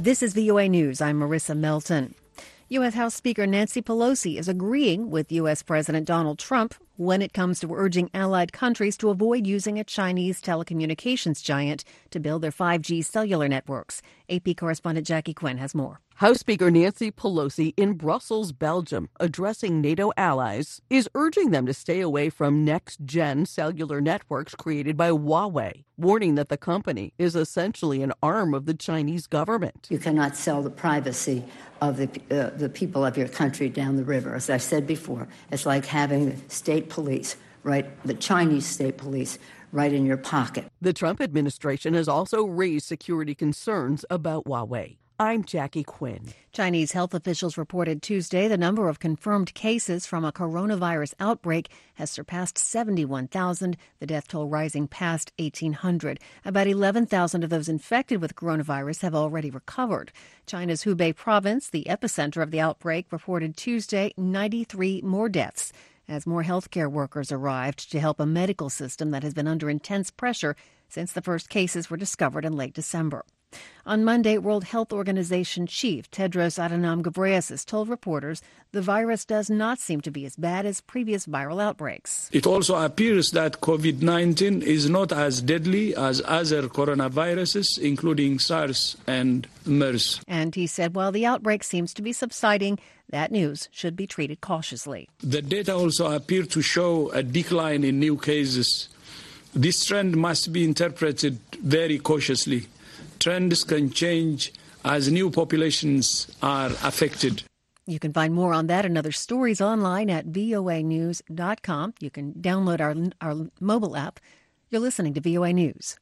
This is VOA News. I'm Marissa Melton. U.S. House Speaker Nancy Pelosi is agreeing with U.S. President Donald Trump when it comes to urging allied countries to avoid using a Chinese telecommunications giant to build their 5G cellular networks. AP correspondent Jackie Quinn has more. House Speaker Nancy Pelosi in Brussels, Belgium, addressing NATO allies, is urging them to stay away from next-gen cellular networks created by Huawei, warning that the company is essentially an arm of the Chinese government. You cannot sell the privacy of the people of your country down the river. As I said before, it's like having the state police, right, the Chinese state police, right in your pocket. The Trump administration has also raised security concerns about Huawei. I'm Jackie Quinn. Chinese health officials reported Tuesday the number of confirmed cases from a coronavirus outbreak has surpassed 71,000, the death toll rising past 1,800. About 11,000 of those infected with coronavirus have already recovered. China's Hubei province, the epicenter of the outbreak, reported Tuesday 93 more deaths as more healthcare workers arrived to help a medical system that has been under intense pressure since the first cases were discovered in late December. On Monday, World Health Organization chief Tedros Adhanom Ghebreyesus told reporters the virus does not seem to be as bad as previous viral outbreaks. It also appears that COVID-19 is not as deadly as other coronaviruses, including SARS and MERS. And he said while the outbreak seems to be subsiding, that news should be treated cautiously. The data also appear to show a decline in new cases. This trend must be interpreted very cautiously. Trends can change as new populations are affected. You can find more on that and other stories online at voanews.com. You can download our mobile app. You're listening to VOA News.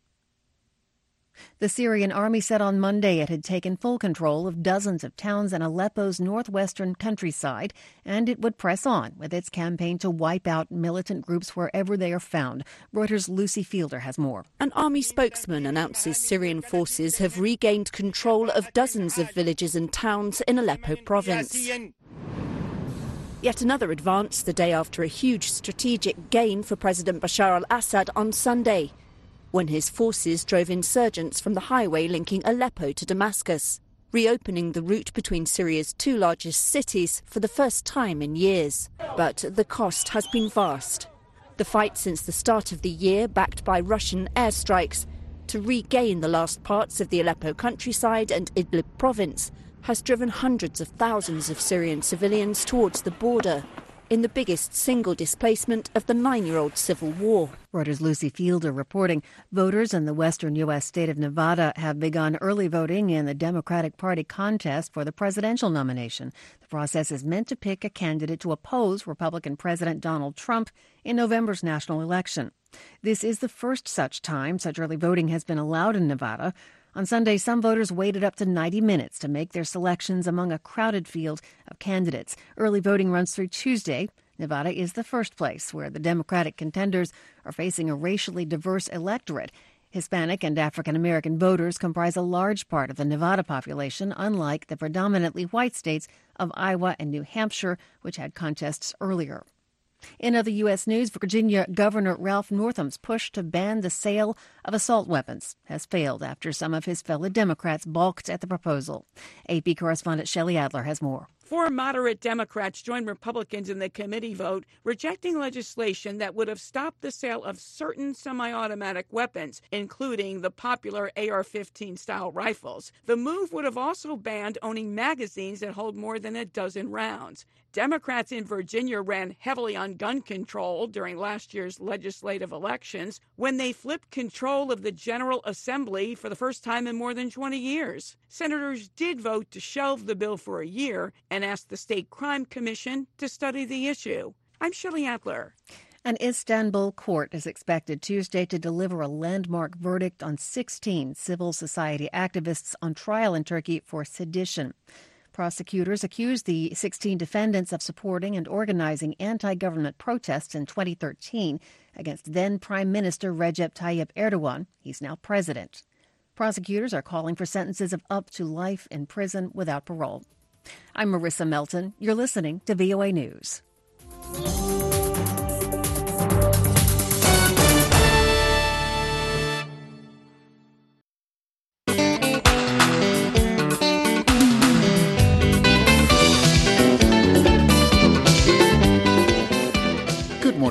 The Syrian army said on Monday it had taken full control of dozens of towns in Aleppo's northwestern countryside, and it would press on with its campaign to wipe out militant groups wherever they are found. Reuters' Lucy Fielder has more. An army spokesman announces Syrian forces have regained control of dozens of villages and towns in Aleppo province. Yet another advance the day after a huge strategic gain for President Bashar al-Assad on Sunday, when his forces drove insurgents from the highway linking Aleppo to Damascus, reopening the route between Syria's two largest cities for the first time in years. But the cost has been vast. The fight since the start of the year, backed by Russian airstrikes, to regain the last parts of the Aleppo countryside and Idlib province, has driven hundreds of thousands of Syrian civilians towards the border, in the biggest single displacement of the 9-year-old civil war. Reuters' Lucy Fielder reporting voters in the western U.S. state of Nevada have begun early voting in the Democratic Party contest for the presidential nomination. The process is meant to pick a candidate to oppose Republican President Donald Trump in November's national election. This is the first such time such early voting has been allowed in Nevada. On Sunday, some voters waited up to 90 minutes to make their selections among a crowded field of candidates. Early voting runs through Tuesday. Nevada is the first place where the Democratic contenders are facing a racially diverse electorate. Hispanic and African-American voters comprise a large part of the Nevada population, unlike the predominantly white states of Iowa and New Hampshire, which had contests earlier. In other U.S. news, Virginia Governor Ralph Northam's push to ban the sale of assault weapons has failed after some of his fellow Democrats balked at the proposal. AP correspondent Shelley Adler has more. Four moderate Democrats joined Republicans in the committee vote rejecting legislation that would have stopped the sale of certain semi-automatic weapons, including the popular AR-15-style rifles. The move would have also banned owning magazines that hold more than a dozen rounds. Democrats in Virginia ran heavily on gun control during last year's legislative elections when they flipped control of the General Assembly for the first time in more than 20 years. Senators did vote to shelve the bill for a year and asked the State Crime Commission to study the issue. I'm Shelley Adler. An Istanbul court is expected Tuesday to deliver a landmark verdict on 16 civil society activists on trial in Turkey for sedition. Prosecutors accused the 16 defendants of supporting and organizing anti-government protests in 2013 against then-Prime Minister Recep Tayyip Erdogan. He's now president. Prosecutors are calling for sentences of up to life in prison without parole. I'm Marissa Melton. You're listening to VOA News.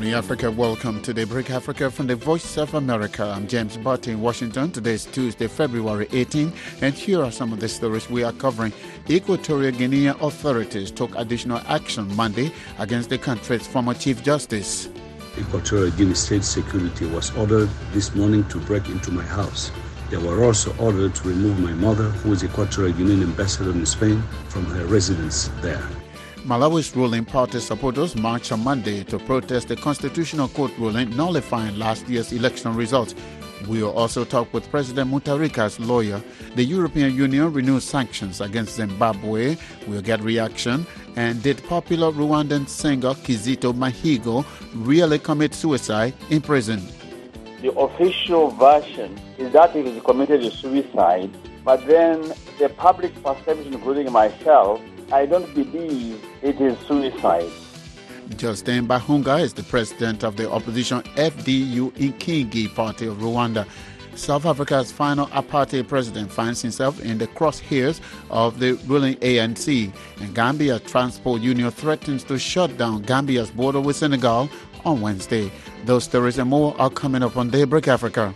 evening, Africa. Welcome to Daybreak Africa from the Voice of America. I'm James Barty in Washington. Today is Tuesday, February 18, and here are some of the stories we are covering. Equatorial Guinea authorities took additional action Monday against the country's former Chief Justice. Equatorial Guinea State Security was ordered this morning to break into my house. They were also ordered to remove my mother, who is Equatorial Guinean ambassador in Spain, from her residence there. Malawi's ruling party supporters marched on Monday to protest the Constitutional Court ruling nullifying last year's election results. We will also talk with President Mutharika's lawyer. The European Union renews sanctions against Zimbabwe. We'll get reaction. And did popular Rwandan singer Kizito Mihigo really commit suicide in prison? The official version is that he was committed a suicide, but then the public perception, including myself, I don't believe it is suicide. Justin Bahunga is the president of the opposition FDU Inkingi Party of Rwanda. South Africa's final apartheid president finds himself in the crosshairs of the ruling ANC. And Gambia Transport Union threatens to shut down Gambia's border with Senegal on Wednesday. Those stories and more are coming up on Daybreak Africa.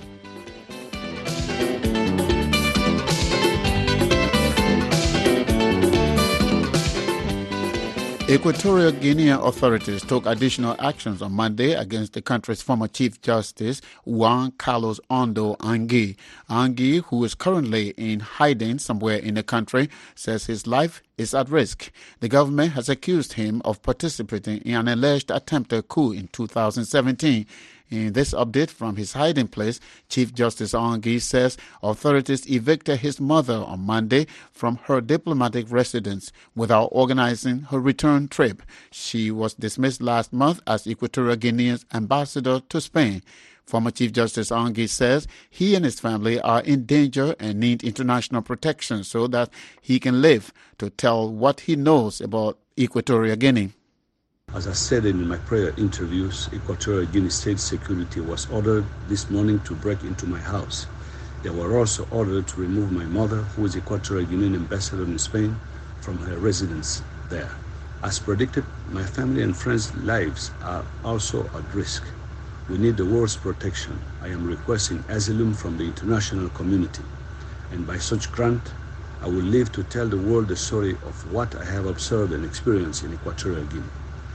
Equatorial Guinea authorities took additional actions on Monday against the country's former Chief Justice, Juan Carlos Ondo Angui. Angui, who is currently in hiding somewhere in the country, says his life is at risk. The government has accused him of participating in an alleged attempted coup in 2017. In this update from his hiding place, Chief Justice Angui says authorities evicted his mother on Monday from her diplomatic residence without organizing her return trip. She was dismissed last month as Equatorial Guinea's ambassador to Spain. Former Chief Justice Angui says he and his family are in danger and need international protection so that he can live to tell what he knows about Equatorial Guinea. As I said in my prior interviews, Equatorial Guinea State Security was ordered this morning to break into my house. They were also ordered to remove my mother, who is Equatorial Guinean ambassador in Spain, from her residence there. As predicted, my family and friends' lives are also at risk. We need the world's protection. I am requesting asylum from the international community, and by such grant, I will live to tell the world the story of what I have observed and experienced in Equatorial Guinea.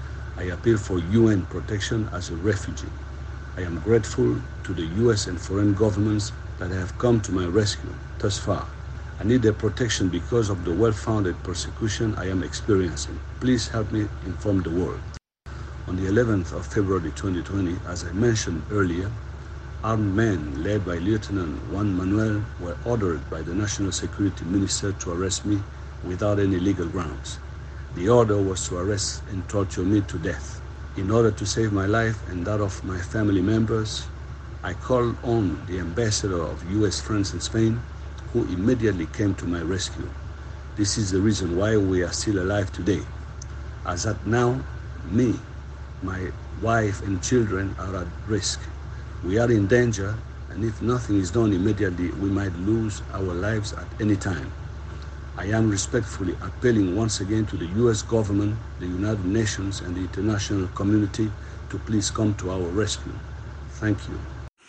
I appeal for UN protection as a refugee. I am grateful to the US and foreign governments that have come to my rescue thus far. I need their protection because of the well-founded persecution I am experiencing. Please help me inform the world. On the 11th of February 2020, as I mentioned earlier, armed men led by Lieutenant Juan Manuel were ordered by the National Security Minister to arrest me without any legal grounds. The order was to arrest and torture me to death. In order to save my life and that of my family members, I called on the ambassador of U.S. friends in Spain, who immediately came to my rescue. This is the reason why we are still alive today. As at now, me, my wife and children are at risk. We are in danger, and if nothing is done immediately, we might lose our lives at any time. I am respectfully appealing once again to the U.S. government, the United Nations, and the international community to please come to our rescue. Thank you.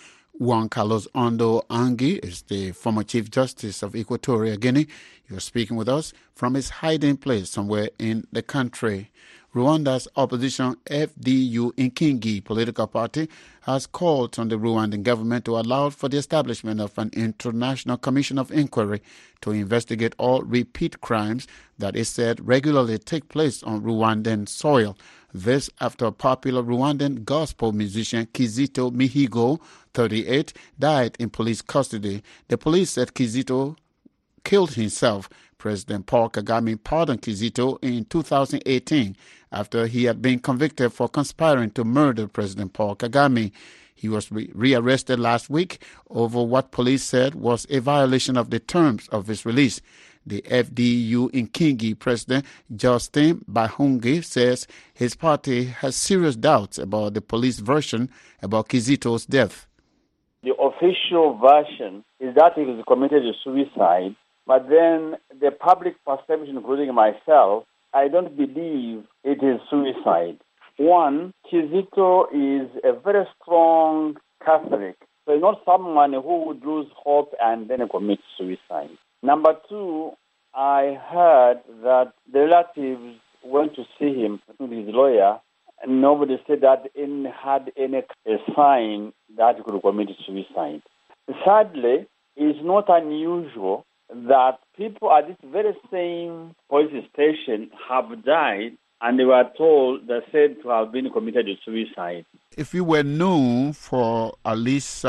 Juan Carlos Ondo Angui is the former Chief Justice of Equatorial Guinea. You're speaking with us from his hiding place somewhere in the country. Rwanda's opposition FDU Inkingi political party has called on the Rwandan government to allow for the establishment of an international commission of inquiry to investigate all repeat crimes that is said regularly take place on Rwandan soil. This after popular Rwandan gospel musician Kizito Mihigo, 38, died in police custody. The police said Kizito killed himself. President Paul Kagame pardoned Kizito in 2018 after he had been convicted for conspiring to murder President Paul Kagame. He was rearrested last week over what police said was a violation of the terms of his release. The FDU Inkingi president, Justin Bahunga, says his party has serious doubts about the police version about Kizito's death. The official version is that he was committed a suicide, but then the public perception, including myself, I don't believe it is suicide. One, Kizito is a very strong Catholic. So he's not someone who would lose hope and then commit suicide. Number two, I heard that the relatives went to see him with his lawyer, and nobody said that had any sign that he could commit suicide. Sadly, it's not unusual that people at this very same police station have died and they were told, they're said to have been committed to suicide. If you were known for at least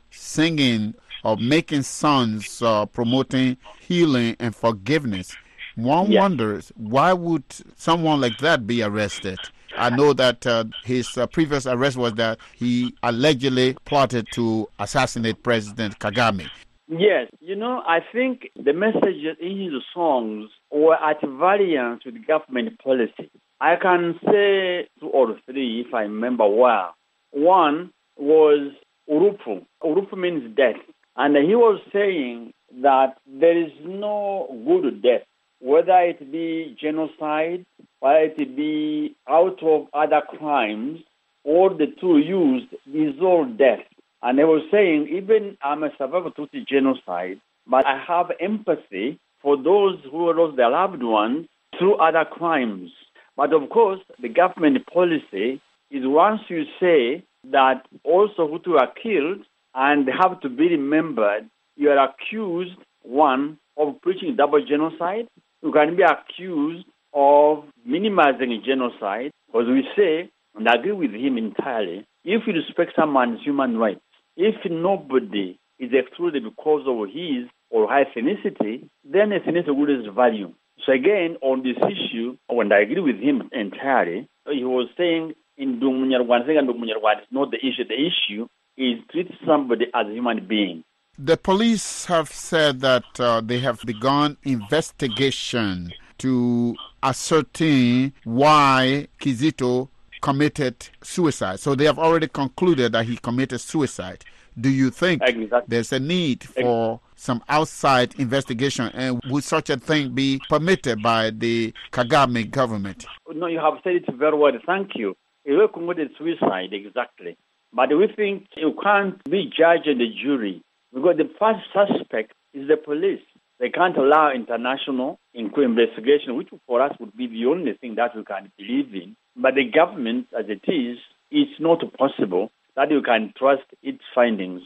singing or making songs promoting healing and forgiveness, one wonders, why would someone like that be arrested? I know that his previous arrest was that he allegedly plotted to assassinate President Kagame. Yes, I think the messages in his songs were at variance with government policy. I can say two or three if I remember well. One was Urupu. Urupu means death. And he was saying that there is no good death, whether it be genocide, whether it be out of other crimes, or the two used is all death. And they were saying, even I'm a survivor to the genocide, but I have empathy for those who lost their loved ones through other crimes. But of course, the government policy is once you say that also Hutu are killed and have to be remembered, you are accused, one, of preaching double genocide. You can be accused of minimizing genocide, because we say, and I agree with him entirely, if you respect someone's human rights, if nobody is excluded because of his or her ethnicity, then ethnicity will lose value. So again, on this issue, when I agree with him entirely, he was saying, in Ndumunyarwanda, is not the issue. The issue is treat somebody as a human being. The police have said that they have begun investigation to ascertain why Kizito committed suicide. So they have already concluded that he committed suicide. Do you think there's a need for some outside investigation, and would such a thing be permitted by the Kagame government? No, you have said it very well. Thank you. He committed suicide, exactly. But we think you can't be judge and the jury, because the first suspect is the police. They can't allow international investigation, which for us would be the only thing that we can believe in. But the government, as it is, it's not possible that you can trust its findings.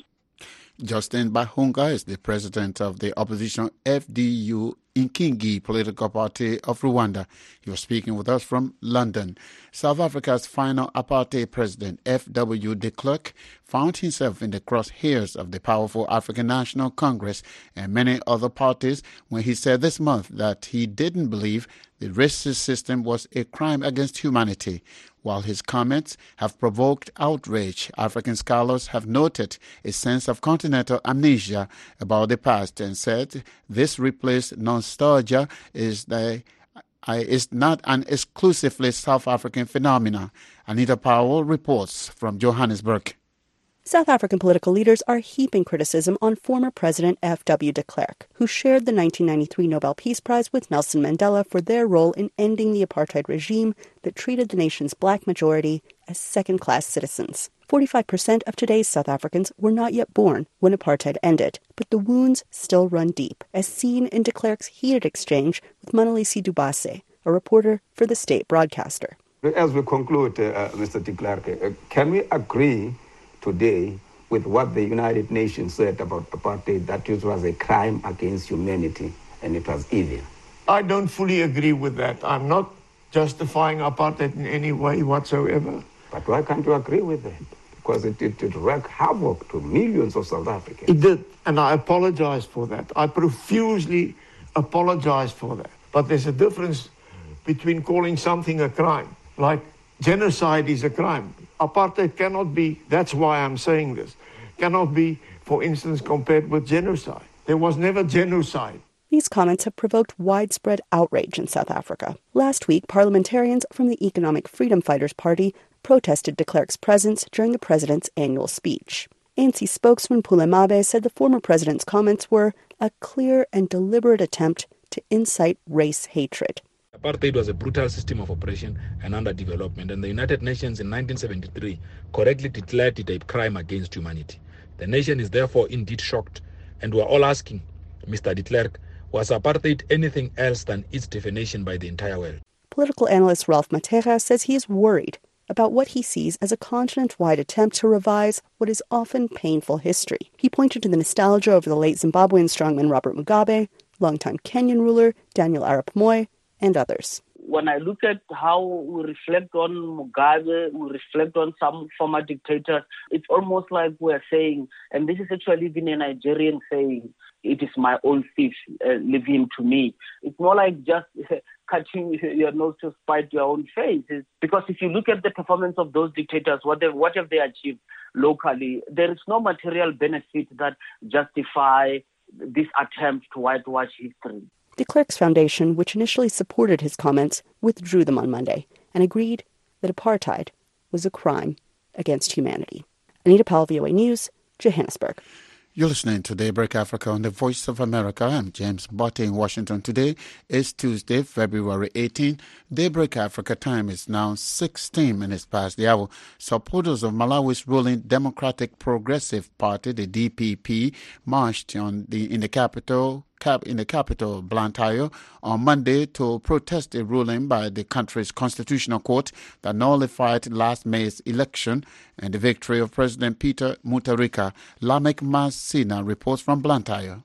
Justin Bahunga is the president of the opposition FDU Inkingi political party of Rwanda. He was speaking with us from London. South Africa's final apartheid president, F.W. de Klerk, found himself in the crosshairs of the powerful African National Congress and many other parties when he said this month that he didn't believe the racist system was a crime against humanity. While his comments have provoked outrage, African scholars have noted a sense of continental amnesia about the past and said this replaced nostalgia is not an exclusively South African phenomenon. Anita Powell reports from Johannesburg. South African political leaders are heaping criticism on former President F.W. de Klerk, who shared the 1993 Nobel Peace Prize with Nelson Mandela for their role in ending the apartheid regime that treated the nation's black majority as second-class citizens. 45% of today's South Africans were not yet born when apartheid ended, but the wounds still run deep, as seen in de Klerk's heated exchange with Manalisi Dubase, a reporter for the state broadcaster. As we conclude, Mr. de Klerk, can we agree today with what the United Nations said about apartheid, that it was a crime against humanity and it was evil? I don't fully agree with that. I'm not justifying apartheid in any way whatsoever. But why can't you agree with that? Because it wreaked havoc to millions of South Africans. It did, and I apologize for that. I profusely apologize for that. But there's a difference between calling something a crime, like genocide is a crime. Apartheid cannot be, that's why I'm saying this, cannot be, for instance, compared with genocide. There was never genocide. These comments have provoked widespread outrage in South Africa. Last week, parliamentarians from the Economic Freedom Fighters Party protested de Klerk's presence during the president's annual speech. ANC spokesman Pule Mabe said the former president's comments were a clear and deliberate attempt to incite race hatred. Apartheid was a brutal system of oppression and underdevelopment, and the United Nations in 1973 correctly declared it a crime against humanity. The nation is therefore indeed shocked, and we are all asking, Mr. de Klerk, was apartheid anything else than its definition by the entire world? Political analyst Ralph Matera says he is worried about what he sees as a continent-wide attempt to revise what is often painful history. He pointed to the nostalgia over the late Zimbabwean strongman Robert Mugabe, longtime Kenyan ruler Daniel Arap Moi, and others. When I look at how we reflect on Mugabe, we reflect on some former dictators, it's almost like we're saying, and this is actually even a Nigerian saying, it is my own thief, leave him to me. It's more like just cutting your nose to spite your own face. Because if you look at the performance of those dictators, what have they achieved locally? There is no material benefit that justify this attempt to whitewash history. De Klerk's foundation, which initially supported his comments, withdrew them on Monday and agreed that apartheid was a crime against humanity. Anita Powell, VOA News, Johannesburg. You're listening to Daybreak Africa on the Voice of America. I'm James Botte in Washington. Today is Tuesday, February 18. Daybreak Africa time is now 16 minutes past the hour. Supporters of Malawi's ruling Democratic Progressive Party, the DPP, marched in the capital, Blantyre, on Monday to protest a ruling by the country's constitutional court that nullified last May's election and the victory of President Peter Mutharika. Lamek Masina reports from Blantyre.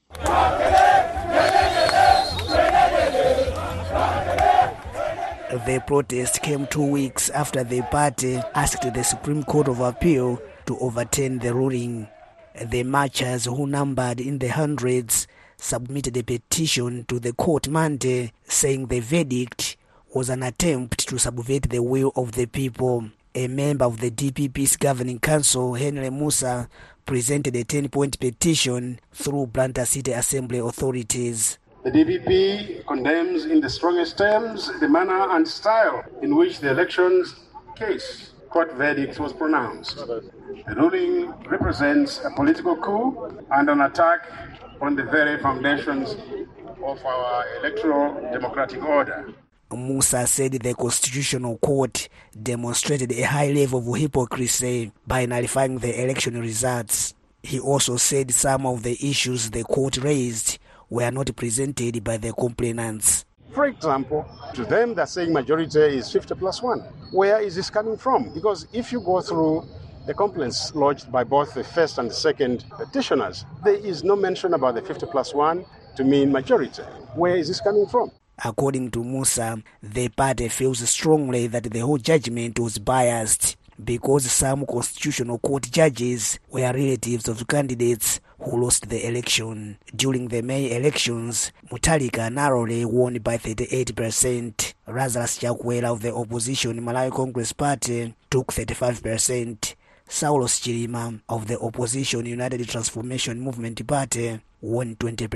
The protest came 2 weeks after the party asked the Supreme Court of Appeal to overturn the ruling. The marchers, who numbered in the hundreds, submitted a petition to the court Monday saying the verdict was an attempt to subvert the will of the people. A member of the DPP's governing council, Henry Musa, presented a 10-point petition through Blantyre City Assembly authorities. The DPP condemns in the strongest terms the manner and style in which the elections case court verdict was pronounced. The ruling represents a political coup and an attack on the very foundations of our electoral democratic order. Musa said the Constitutional Court demonstrated a high level of hypocrisy by nullifying the election results. He also said some of the issues the court raised were not presented by the complainants. For example, to them they're saying majority is 50+1. Where is this coming from? Because if you go through the complaints lodged by both the first and the second petitioners, there is no mention about the 50+1 to mean majority. Where is this coming from? According to Musa, the party feels strongly that the whole judgment was biased because some Constitutional Court judges were relatives of candidates who lost the election. During the May elections, Mutharika narrowly won by 38%. Lazarus Chakwera of the opposition Malawi Congress Party took 35%. Saulos Chilima of the opposition United Transformation Movement Party won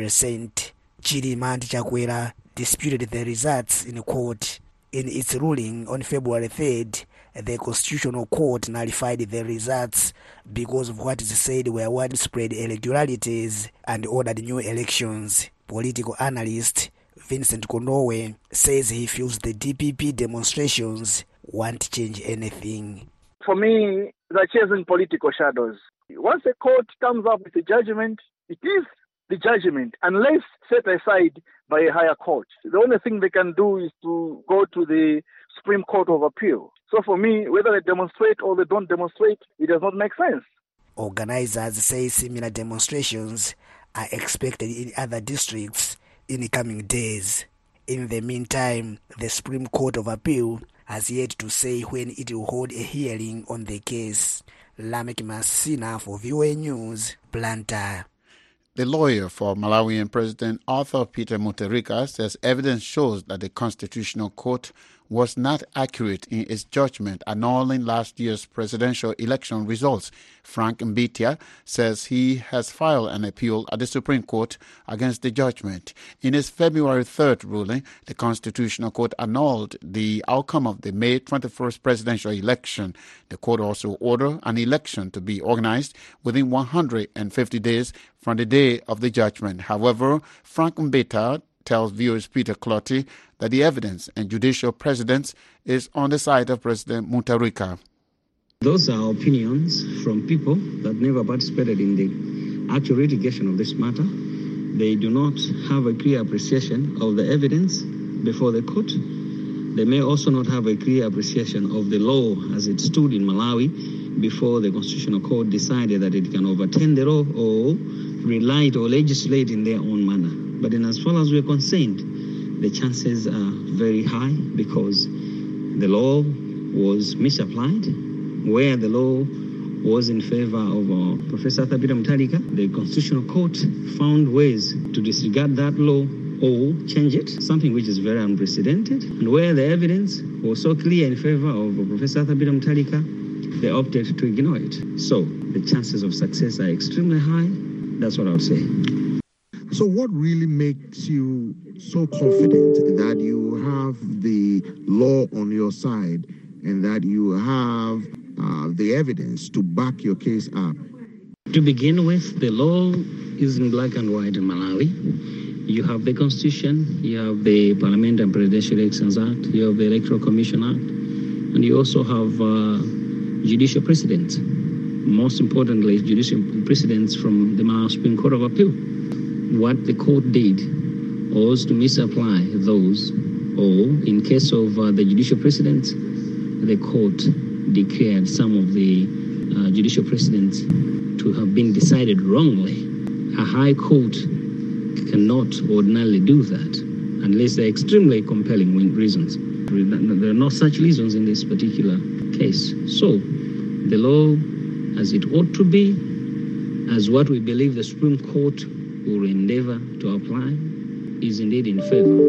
20%. Chilima and Chakwera disputed the results in court. In its ruling on February 3rd, the Constitutional Court nullified the results because of what is said were widespread irregularities and ordered new elections. Political analyst Vincent Konowe says he feels the DPP demonstrations won't change anything. For me, they're chasing political shadows. Once a court comes up with a judgment, it is the judgment, unless set aside by a higher court. The only thing they can do is to go to the Supreme Court of Appeal. So for me, whether they demonstrate or they don't demonstrate, it does not make sense. Organizers say similar demonstrations are expected in other districts in the coming days. In the meantime, the Supreme Court of Appeal has yet to say when it will hold a hearing on the case. Lamek Masina for VOA News, Blantyre. The lawyer for Malawian President Arthur Peter Mutharika says evidence shows that the Constitutional Court was not accurate in its judgment annulling last year's presidential election results. Frank Mbitia says he has filed an appeal at the Supreme Court against the judgment. In its February 3rd ruling, the Constitutional Court annulled the outcome of the May 21st presidential election. The court also ordered an election to be organized within 150 days from the day of the judgment. However, Frank Mbitia tells viewers Peter Clotty that the evidence and judicial precedence is on the side of President Mutharika. Those are opinions from people that never participated in the actual litigation of this matter. They do not have a clear appreciation of the evidence before the court. They may also not have a clear appreciation of the law as it stood in Malawi before the Constitutional Court decided that it can overturn the law or relight or legislate in their own manner. But in as far as we're concerned, the chances are very high because the law was misapplied. Where the law was in favor of Professor Arthur Peter Mutharika, the Constitutional Court found ways to disregard that law or change it, something which is very unprecedented. And where the evidence was so clear in favor of Professor Arthur Peter Mutharika, they opted to ignore it. So the chances of success are extremely high. That's what I would say. So what really makes you so confident that you have the law on your side and that you have the evidence to back your case up? To begin with, the law is in black and white in Malawi. You have the Constitution, you have the Parliament and Presidential Elections Act, you have the Electoral Commission Act, and you also have judicial precedents. Most importantly, judicial precedents from the Malawi Supreme Court of Appeal. What the court did was to misapply those, or in case of the judicial precedents, the court declared some of the judicial precedents to have been decided wrongly. A high court cannot ordinarily do that unless they're extremely compelling reasons. There are no such reasons in this particular case. So the law, as it ought to be, as what we believe the Supreme Court will endeavor to apply, is indeed in favor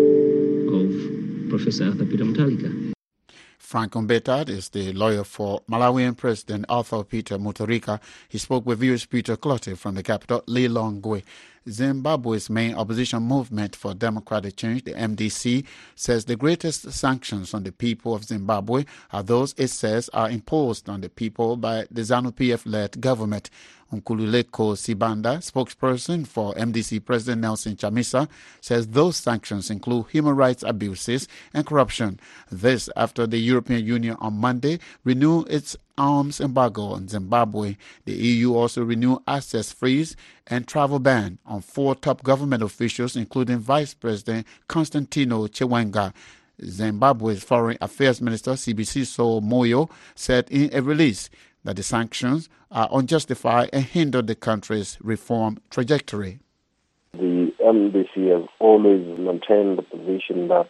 of Professor Arthur Peter Mutharika. Frank Mbetad is the lawyer for Malawian President Arthur Peter Mutharika. He spoke with viewers Peter Clotty from the capital, Lilongwe. Zimbabwe's main opposition movement for democratic change, the MDC, says the greatest sanctions on the people of Zimbabwe are those it says are imposed on the people by the ZANU-PF-led government. Nkululeko Sibanda, spokesperson for MDC President Nelson Chamisa, says those sanctions include human rights abuses and corruption. This after the European Union on Monday renewed its arms embargo on Zimbabwe. The EU also renewed access freeze and travel ban on 4 top government officials, including Vice President Constantino Chiwenga. Zimbabwe's Foreign Affairs Minister Sibusiso Moyo said in a release that the sanctions are unjustified and hinder the country's reform trajectory. The MDC has always maintained the position that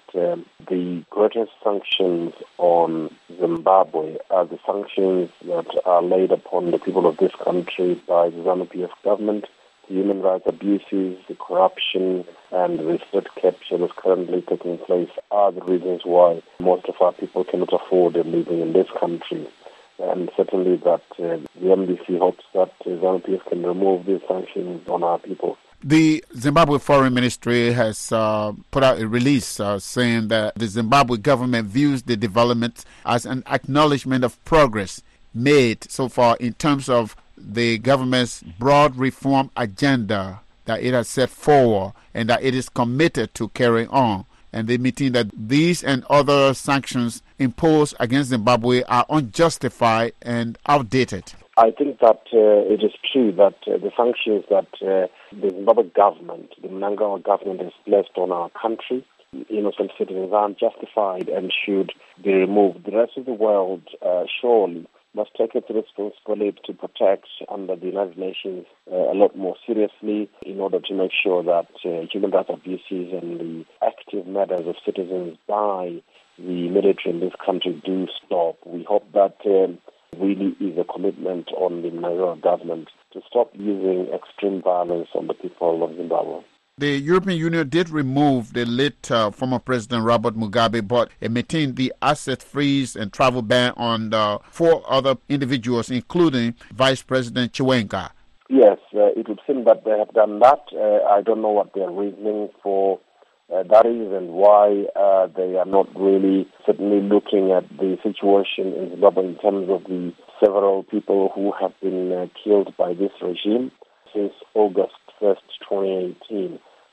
the greatest sanctions on Zimbabwe are the sanctions that are laid upon the people of this country by the ZANU-PF government. The human rights abuses, the corruption, and the state capture that's currently taking place are the reasons why most of our people cannot afford living in this country. And certainly that the MDC hopes that ZANU-PF can remove these sanctions on our people. The Zimbabwe Foreign Ministry has put out a release saying that the Zimbabwe government views the development as an acknowledgement of progress made so far in terms of the government's broad reform agenda that it has set forward and that it is committed to carrying on. And they maintain that these and other sanctions imposed against Zimbabwe are unjustified and outdated. I think that it is true that the sanctions that the Zimbabwe government, the Mnangagwa government, has placed on our country, innocent citizens, are unjustified and should be removed. The rest of the world surely must take its responsibility to protect under the United Nations a lot more seriously in order to make sure that human rights abuses and the active murders of citizens by the military in this country do stop. We hope that really is a commitment on the Mnangagwa government to stop using extreme violence on the people of Zimbabwe. The European Union did remove the late former President Robert Mugabe, but it maintained the asset freeze and travel ban on 4 other individuals, including Vice President Chiwenga. Yes, it would seem that they have done that. I don't know what their reasoning for that is and why they are not really certainly looking at the situation in Zimbabwe in terms of the several people who have been killed by this regime since August 1st, 2018.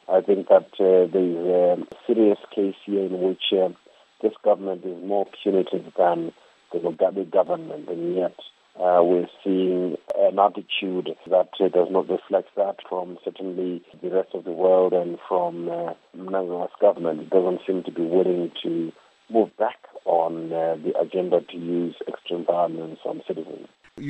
I think that there is a serious case here in which this government is more punitive than the Mugabe government, and yet we're seeing an attitude that does not reflect that from certainly the rest of the world and from Mnangagwa's government. It doesn't seem to be willing to move back on the agenda to use extreme violence on citizens.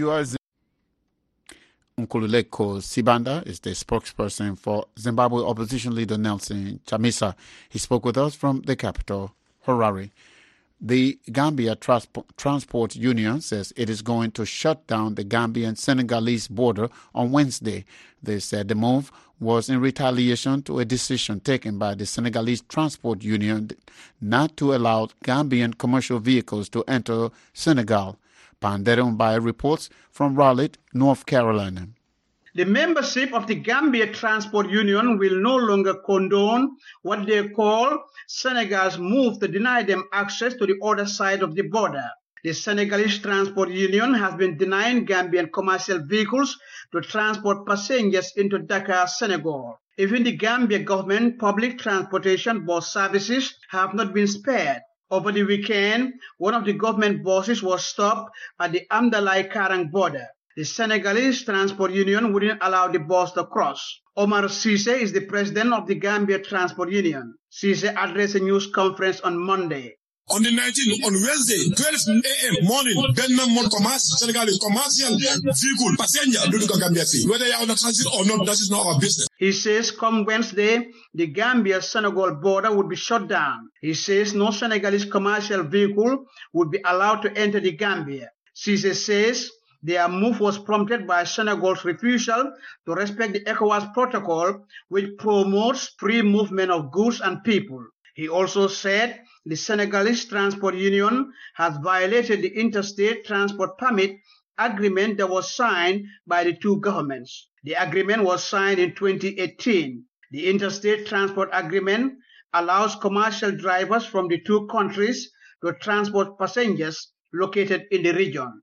Nkululeko Sibanda is the spokesperson for Zimbabwe opposition leader Nelson Chamisa. He spoke with us from the capital, Harare. The Gambia Transport Union says it is going to shut down the Gambian-Senegalese border on Wednesday. They said the move was in retaliation to a decision taken by the Senegalese Transport Union not to allow Gambian commercial vehicles to enter Senegal. Pandere Mbaye reports from Raleigh, North Carolina. The membership of the Gambia Transport Union will no longer condone what they call Senegal's move to deny them access to the other side of the border. The Senegalese Transport Union has been denying Gambian commercial vehicles to transport passengers into Dakar, Senegal. Even the Gambia government public transportation bus services have not been spared. Over the weekend, one of the government buses was stopped at the Amdalai Karang border. The Senegalese Transport Union wouldn't allow the bus to cross. Omar Cisse is the president of the Gambia Transport Union. Cisse addressed a news conference on Monday. On the 19th, on Wednesday, 12 a.m. morning, Senegalese commercial vehicle passenger do the Gambia fee. Whether you are on the transit or not, that is not our business. He says come Wednesday, the Gambia-Senegal border would be shut down. He says no Senegalese commercial vehicle would be allowed to enter the Gambia. Cisse says their move was prompted by Senegal's refusal to respect the ECOWAS protocol, which promotes free movement of goods and people. He also said the Senegalese Transport Union has violated the Interstate Transport Permit agreement that was signed by the two governments. The agreement was signed in 2018. The Interstate Transport Agreement allows commercial drivers from the two countries to transport passengers located in the region.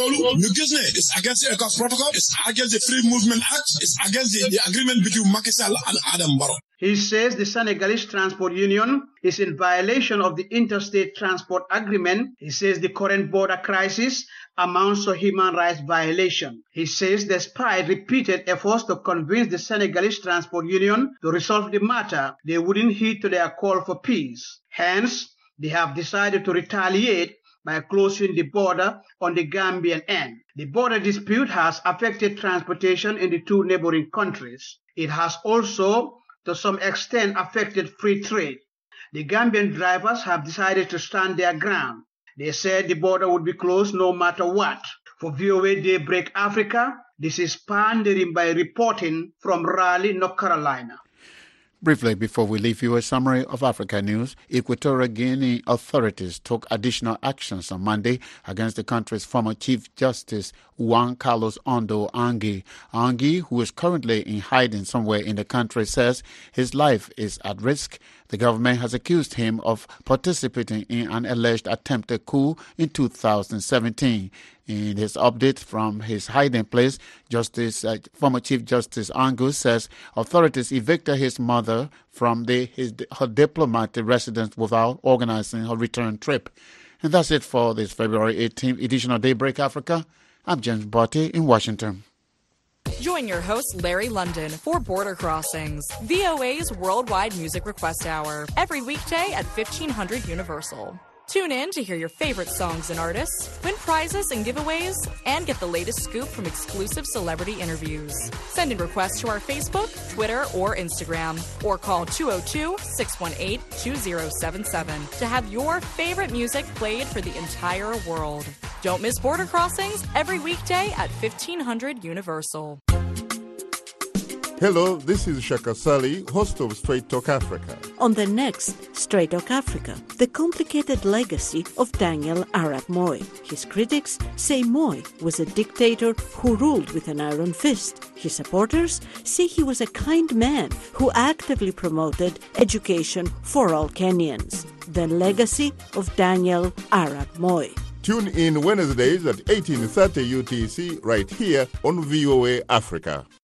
It's against the ECOWAS protocol, it's against the Free Movement Act, it's against the agreement between Macky Sall and Adam Barrow. He says the Senegalese Transport Union is in violation of the Interstate Transport Agreement. He says the current border crisis amounts to human rights violation. He says despite repeated efforts to convince the Senegalese Transport Union to resolve the matter, they wouldn't heed to their call for peace. Hence, they have decided to retaliate by closing the border on the Gambian end. The border dispute has affected transportation in the two neighboring countries. It has also, to some extent, affected free trade. The Gambian drivers have decided to stand their ground. They said the border would be closed no matter what. For VOA Daybreak Africa, this is Pandere Mbaye reporting from Raleigh, North Carolina. Briefly, before we leave you, a summary of Africa news. Equatorial Guinea authorities took additional actions on Monday against the country's former Chief Justice Juan Carlos Ondo Anguí. Anguí, who is currently in hiding somewhere in the country, says his life is at risk. The government has accused him of participating in an alleged attempted coup in 2017. In his update from his hiding place, former Chief Justice Anguí says authorities evicted his mother from her diplomatic residence without organizing her return trip. And that's it for this February 18th edition of Daybreak Africa. I'm James Botti in Washington. Join your host, Larry London, for Border Crossings, VOA's worldwide music request hour, every weekday at 1500 Universal. Tune in to hear your favorite songs and artists, win prizes and giveaways, and get the latest scoop from exclusive celebrity interviews. Send in requests to our Facebook, Twitter, or Instagram, or call 202-618-2077 to have your favorite music played for the entire world. Don't miss Border Crossings every weekday at 1500 Universal. Hello, this is Shaka Sali, host of Straight Talk Africa. On the next Straight Talk Africa, the complicated legacy of Daniel Arap Moi. His critics say Moi was a dictator who ruled with an iron fist. His supporters say he was a kind man who actively promoted education for all Kenyans. The legacy of Daniel Arap Moi. Tune in Wednesdays at 18:30 UTC right here on VOA Africa.